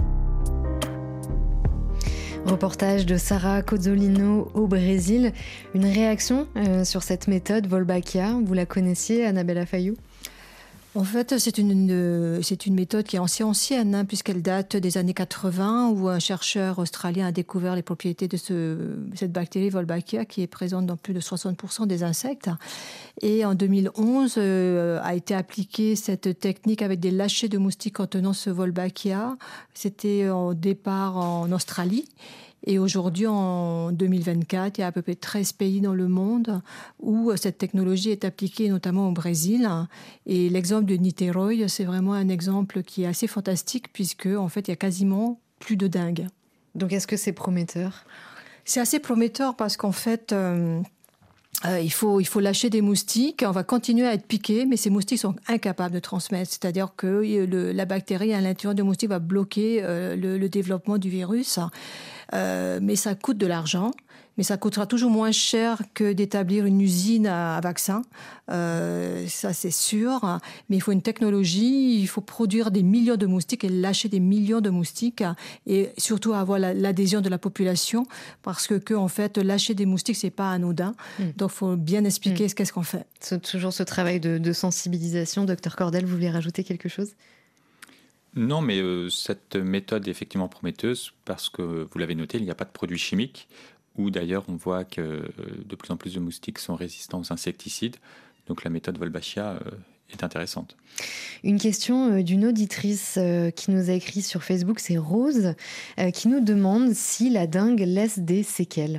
S3: Reportage de Sarah Cozzolino au Brésil. Une réaction euh, sur cette méthode Wolbachia, vous la connaissiez, Annabella Fayou ?
S5: En fait, c'est une, une, c'est une méthode qui est assez ancienne, hein, puisqu'elle date des années quatre-vingts, où un chercheur australien a découvert les propriétés de ce, cette bactérie Wolbachia, qui est présente dans plus de soixante pour cent des insectes. Et en deux mille onze, euh, a été appliquée cette technique avec des lâchers de moustiques contenant ce Wolbachia. C'était au départ en Australie. Et aujourd'hui, en deux mille vingt-quatre, il y a à peu près treize pays dans le monde où cette technologie est appliquée, notamment au Brésil. Et l'exemple de Niterói, c'est vraiment un exemple qui est assez fantastique puisque, en fait, il y a quasiment plus de dingue.
S3: Donc, est-ce que c'est prometteur ?
S5: C'est assez prometteur parce qu'en fait... Euh, Euh, il faut, il faut lâcher des moustiques, on va continuer à être piqué, mais ces moustiques sont incapables de transmettre. C'est-à-dire que le, la bactérie à l'intérieur du moustique va bloquer euh, le, le développement du virus. Euh, mais ça coûte de l'argent. Mais ça coûtera toujours moins cher que d'établir une usine à, à vaccins. Euh, ça, c'est sûr. Mais il faut une technologie, il faut produire des millions de moustiques et lâcher des millions de moustiques. Et surtout avoir la, l'adhésion de la population. Parce que, que en fait, lâcher des moustiques, c'est pas anodin. Mm. Donc, il faut bien expliquer mm. qu'est-ce qu'on fait.
S3: C'est toujours ce travail de, de sensibilisation. Docteur Cordel, vous voulez rajouter quelque chose ?
S4: Non, mais euh, cette méthode est effectivement prometteuse parce que, vous l'avez noté, il n'y a pas de produits chimiques. Où d'ailleurs on voit que de plus en plus de moustiques sont résistants aux insecticides. Donc la méthode Wolbachia est intéressante.
S3: Une question d'une auditrice qui nous a écrit sur Facebook, c'est Rose, qui nous demande si la dengue laisse des séquelles.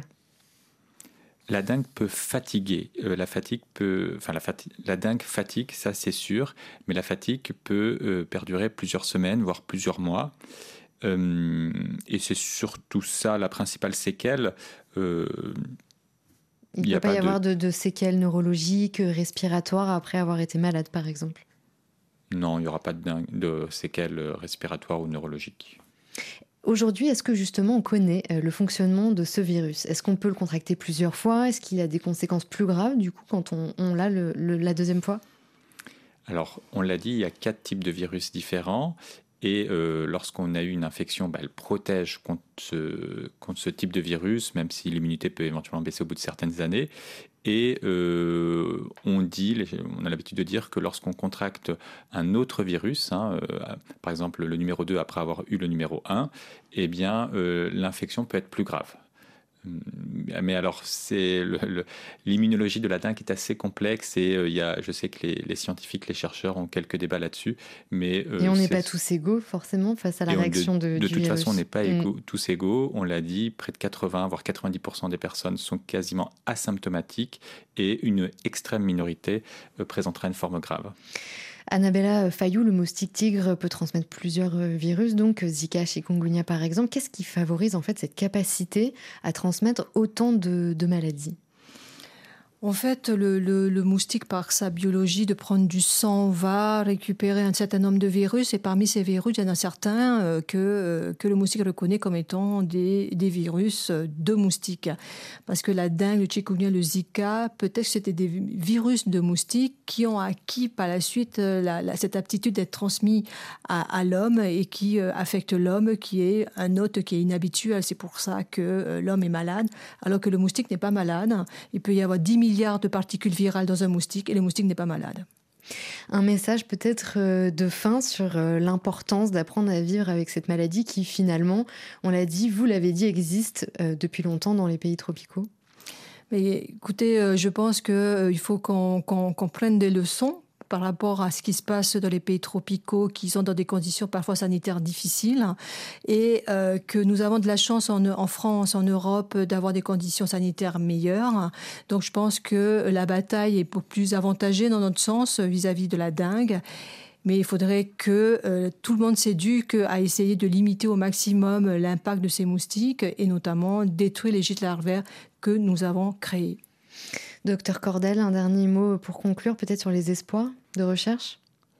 S4: La dengue peut fatiguer. Euh, la fatigue peut, enfin la, fati- la dengue fatigue, ça c'est sûr, mais la fatigue peut euh, perdurer plusieurs semaines, voire plusieurs mois. Euh, et c'est surtout ça la principale séquelle. Euh,
S3: il ne peut pas y avoir de... De, de séquelles neurologiques, respiratoires après avoir été malade, par exemple.
S4: Non, il n'y aura pas de, de séquelles respiratoires ou neurologiques.
S3: Aujourd'hui, est-ce que justement on connaît le fonctionnement de ce virus ? Est-ce qu'on peut le contracter plusieurs fois ? Est-ce qu'il a des conséquences plus graves du coup quand on, on l'a le, le, la deuxième fois ?
S4: Alors, on l'a dit, il y a quatre types de virus différents. Et euh, lorsqu'on a eu une infection, bah, elle protège contre ce, contre ce type de virus, même si l'immunité peut éventuellement baisser au bout de certaines années. Et euh, on dit, on a l'habitude de dire que lorsqu'on contracte un autre virus, hein, euh, par exemple le numéro deux après avoir eu le numéro un, eh bien euh, l'infection peut être plus grave. Mais alors, c'est le, le, l'immunologie de la dengue est assez complexe et euh, il y a, je sais que les, les scientifiques, les chercheurs ont quelques débats là-dessus. Mais, euh,
S3: et on n'est pas tous égaux, forcément, face à la réaction de,
S4: de,
S3: de
S4: de
S3: du
S4: toute
S3: virus.
S4: façon, on n'est pas égaux,
S3: mmh.
S4: tous égaux. On l'a dit, près de quatre-vingts, voire quatre-vingt-dix pour cent des personnes sont quasiment asymptomatiques et une extrême minorité euh, présentera une forme grave.
S3: Annabella Fayou, le moustique tigre peut transmettre plusieurs virus, donc Zika, chikungunya par exemple. Qu'est-ce qui favorise en fait cette capacité à transmettre autant de, de maladies ?
S5: En fait, le, le, le moustique, par sa biologie de prendre du sang, va récupérer un certain nombre de virus. Et parmi ces virus, il y en a certains euh, que, euh, que le moustique reconnaît comme étant des, des virus de moustiques. Parce que la dengue, le chikungunya, le Zika, peut-être que c'était des virus de moustiques qui ont acquis par la suite la, la, cette aptitude d'être transmis à, à l'homme et qui euh, affectent l'homme, qui est un hôte qui est inhabituel. C'est pour ça que euh, l'homme est malade, alors que le moustique n'est pas malade. Il peut y avoir dix milliards de particules virales dans un moustique et le moustique n'est pas malade.
S3: Un message peut-être de fin sur l'importance d'apprendre à vivre avec cette maladie qui finalement, on l'a dit, vous l'avez dit, existe depuis longtemps dans les pays tropicaux.
S5: Mais écoutez, je pense qu'il faut qu'on, qu'on, qu'on prenne des leçons par rapport à ce qui se passe dans les pays tropicaux qui sont dans des conditions parfois sanitaires difficiles et euh, que nous avons de la chance en, en France, en Europe, d'avoir des conditions sanitaires meilleures. Donc je pense que la bataille est beaucoup plus avantagée dans notre sens vis-à-vis de la dengue. Mais il faudrait que euh, tout le monde s'éduque à essayer de limiter au maximum l'impact de ces moustiques et notamment détruire les gîtes larvaires que nous avons créés.
S3: Docteur Cordel, un dernier mot pour conclure, peut-être sur les espoirs de recherche ?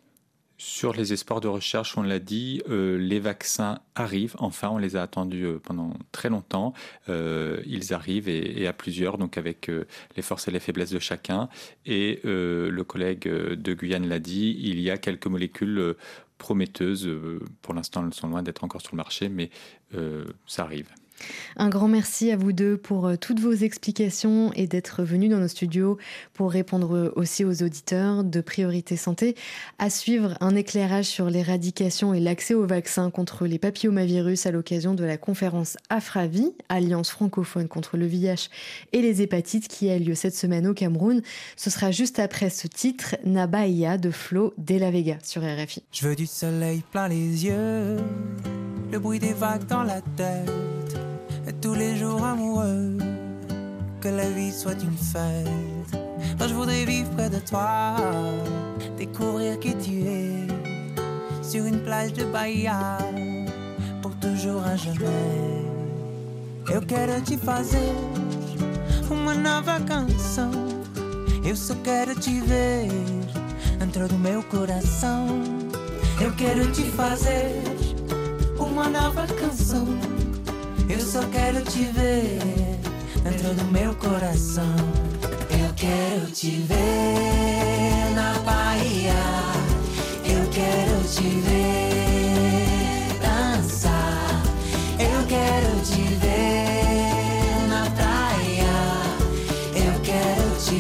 S4: Sur les espoirs de recherche, on l'a dit, euh, les vaccins arrivent. Enfin, on les a attendus euh, pendant très longtemps. Euh, ils arrivent et, et à plusieurs, donc avec euh, les forces et les faiblesses de chacun. Et euh, le collègue de Guyane l'a dit, il y a quelques molécules euh, prometteuses. Euh, pour l'instant, elles sont loin d'être encore sur le marché, mais euh, ça arrive.
S3: Un grand merci à vous deux pour toutes vos explications et d'être venus dans nos studios pour répondre aussi aux auditeurs de Priorité Santé. À suivre, un éclairage sur l'éradication et l'accès aux vaccins contre les papillomavirus à l'occasion de la conférence AFRAVI, Alliance francophone contre le V I H et les hépatites, qui a lieu cette semaine au Cameroun. Ce sera juste après ce titre, Nabaïa de Flo de la Vega sur R F I.
S16: Je veux du soleil plein les yeux, le bruit des vagues dans la tête, et tous les jours amoureux, que la vie soit une fête. Moi je voudrais vivre près de toi, découvrir qui tu es, sur une plage de Bahia, pour toujours à jamais. Eu quero te fazer uma nova canção, eu só quero te ver dentro do meu coração. Eu quero te fazer uma nova canção, eu só quero te ver dentro do meu coração. Eu quero te ver na Bahia, eu quero te ver dançar, eu quero te ver na praia, eu quero te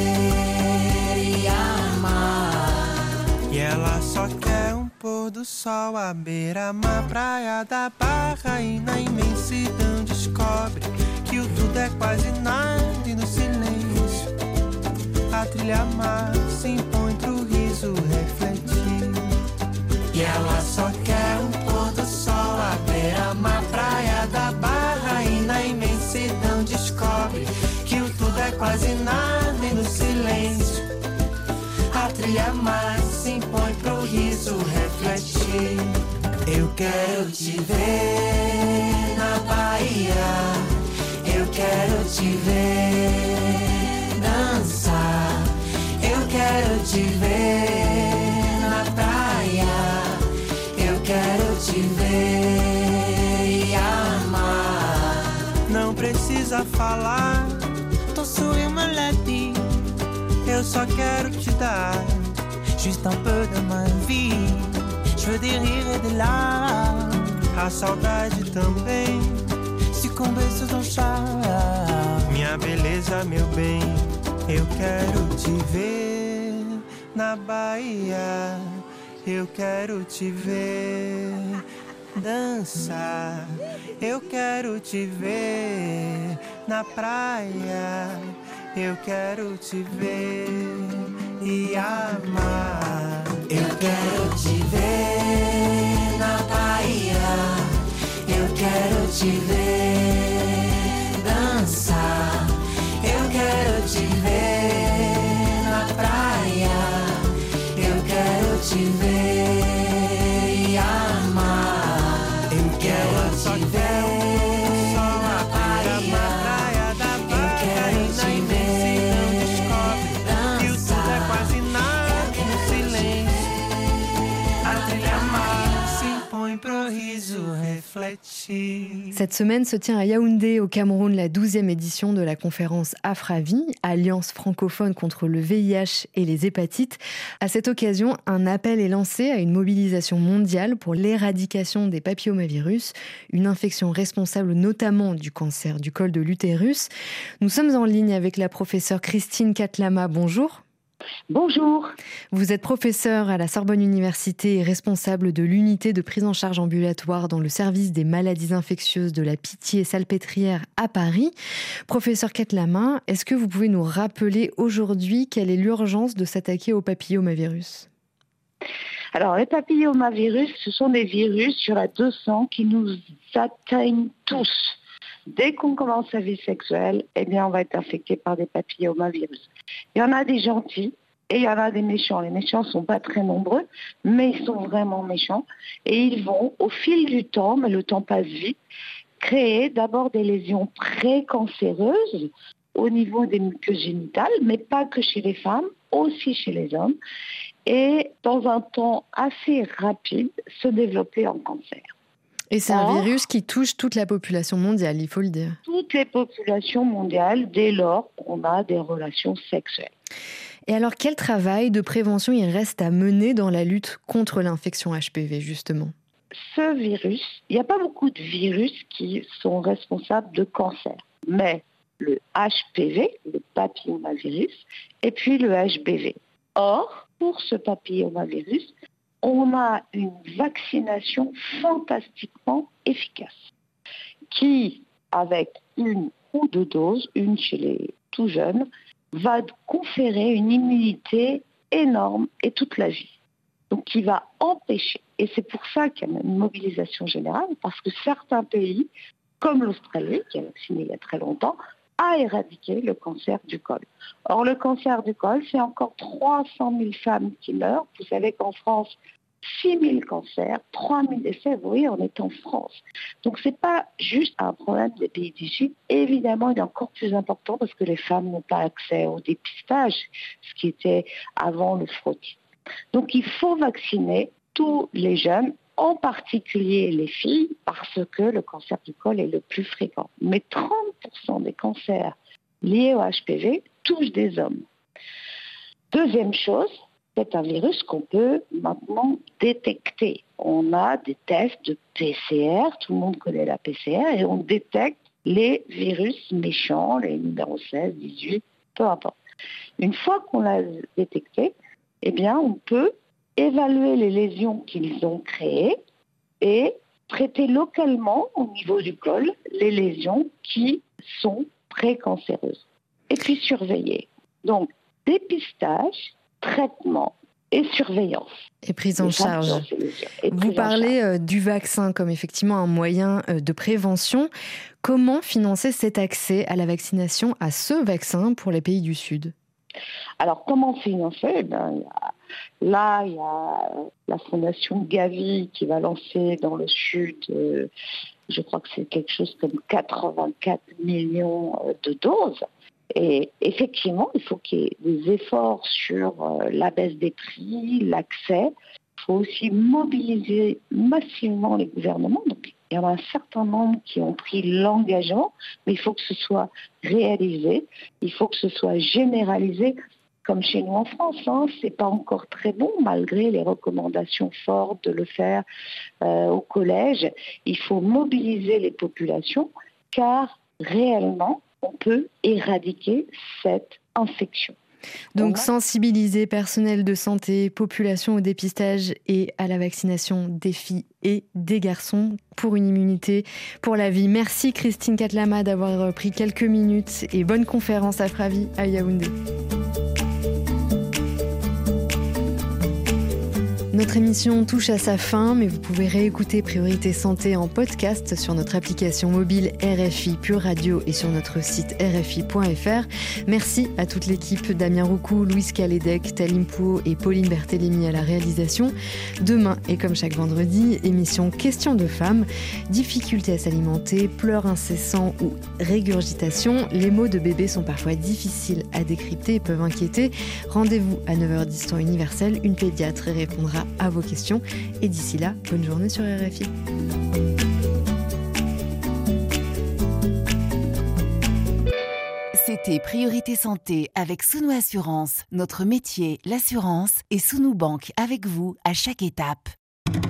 S16: ver e amar. E ela só quer um pôr do sol à beira-mar, praia da Barra, e na imensidão descobre que o tudo é quase nada, e no silêncio a trilha mar se impõe pro riso refletir. E ela só quer um pôr do sol à beira-mar, praia da Barra, e na imensidão descobre que o tudo é quase nada, e no silêncio a trilha mar se impõe pro riso refletir. Eu quero te ver na Bahia, eu quero te ver dançar, eu quero te ver na praia, eu quero te ver e amar. Não precisa falar, ton sourire me l'a dit, eu só quero te dar juste un peu de ma vie. Je veux des rires et des larmes, a saudade também, sucumber sous ton charme. Minha beleza, meu bem, eu quero te ver na Bahia, eu quero te ver dançar, eu quero te ver na praia, eu quero te ver e amar. Eu quero te ver na Bahia, eu quero te ver dançar, eu quero te ver na praia, eu quero te ver e amar. Eu quero te ver na Bahia, eu quero te ver dançar, e o tudo é quase nada, no silêncio a trilha mar se impõe pro riso refletir.
S3: Cette semaine se tient à Yaoundé, au Cameroun, la douzième édition de la conférence AFRAVI, Alliance francophone contre le V I H et les hépatites. À cette occasion, un appel est lancé à une mobilisation mondiale pour l'éradication des papillomavirus, une infection responsable notamment du cancer du col de l'utérus. Nous sommes en ligne avec la professeure Christine Katlama. Bonjour.
S17: Bonjour.
S3: Vous êtes professeure à la Sorbonne Université et responsable de l'unité de prise en charge ambulatoire dans le service des maladies infectieuses de la Pitié-Salpêtrière à Paris. Professeur Katlama, est-ce que vous pouvez nous rappeler aujourd'hui quelle est l'urgence de s'attaquer au papillomavirus ?
S17: Alors, les papillomavirus, ce sont des virus sur la deux cents qui nous atteignent tous. Dès qu'on commence sa vie sexuelle, eh bien, on va être infecté par des papillomavirus. Il y en a des gentils et il y en a des méchants. Les méchants ne sont pas très nombreux, mais ils sont vraiment méchants. Et ils vont, au fil du temps, mais le temps passe vite, créer d'abord des lésions précancéreuses au niveau des muqueuses génitales, mais pas que chez les femmes, aussi chez les hommes. Et dans un temps assez rapide, se développer en cancer.
S3: Et c'est un virus qui touche toute la population mondiale, il faut le dire.
S17: Toutes les populations mondiales, dès lors qu'on a des relations sexuelles.
S3: Et alors, quel travail de prévention il reste à mener dans la lutte contre l'infection H P V, justement ?
S17: ce virus, il n'y a pas beaucoup de virus qui sont responsables de cancer, mais le H P V, le papillomavirus, et puis le H B V. Or, pour ce papillomavirus, on a une vaccination fantastiquement efficace qui, avec une ou deux doses, une chez les tout jeunes, va conférer une immunité énorme et toute la vie. Donc qui va empêcher, et c'est pour ça qu'il y a une mobilisation générale, parce que certains pays, comme l'Australie, qui a vacciné il y a très longtemps, a éradiqué le cancer du col. Or, le cancer du col, c'est encore trois cent mille femmes qui meurent. Vous savez qu'en France, six mille cancers, trois mille décès, vous voyez, on est en France. Donc, ce n'est pas juste un problème des pays du Sud. Évidemment, il est encore plus important parce que les femmes n'ont pas accès au dépistage, ce qui était avant le frottis. Donc, il faut vacciner tous les jeunes, en particulier les filles, parce que le cancer du col est le plus fréquent. Mais trente pour cent des cancers liés au H P V touchent des hommes. Deuxième chose, c'est un virus qu'on peut maintenant détecter. On a des tests de P C R, tout le monde connaît la P C R, et on détecte les virus méchants, les numéros seize, dix-huit, peu importe. Une fois qu'on l'a détecté, eh bien, on peut évaluer les lésions qu'ils ont créées et traiter localement, au niveau du col, les lésions qui sont précancéreuses. Et puis surveiller. Donc, dépistage, traitement et surveillance.
S3: Et prise en charge. Vous parlez euh, du vaccin comme effectivement un moyen euh, de prévention. Comment financer cet accès à la vaccination, à ce vaccin pour les pays du Sud ?
S17: Alors, comment financer ? Ben, il y a, là, il y a la fondation Gavi qui va lancer dans le Sud, euh, je crois que c'est quelque chose comme quatre-vingt-quatre millions de doses. Et effectivement, il faut qu'il y ait des efforts sur euh, la baisse des prix, l'accès. Il faut aussi mobiliser massivement les gouvernements. Donc, il y en a un certain nombre qui ont pris l'engagement, mais il faut que ce soit réalisé, il faut que ce soit généralisé, comme chez nous en France. Hein. Ce n'est pas encore très bon, malgré les recommandations fortes de le faire euh, au collège. Il faut mobiliser les populations, car réellement, on peut éradiquer cette infection.
S3: Donc sensibiliser personnel de santé, population au dépistage et à la vaccination des filles et des garçons pour une immunité pour la vie. Merci Christine Katlama d'avoir pris quelques minutes et bonne conférence à Fravi à Yaoundé. Notre émission touche à sa fin, mais vous pouvez réécouter Priorité Santé en podcast sur notre application mobile R F I Pure Radio et sur notre site r f i point f r. Merci à toute l'équipe, Damien Roucou, Louise Calédec, Talim Pouot et Pauline Berthélémy à la réalisation. Demain, et comme chaque vendredi, émission Questions de femmes, difficultés à s'alimenter, pleurs incessants ou régurgitation. Les mots de bébé sont parfois difficiles à décrypter et peuvent inquiéter. Rendez-vous à neuf heures dix temps universel, une pédiatre répondra à vos questions. Et d'ici là, bonne journée sur R F I.
S1: C'était Priorité Santé avec Sounou Assurance. Notre métier, l'assurance, et Sounou Banque avec vous à chaque étape.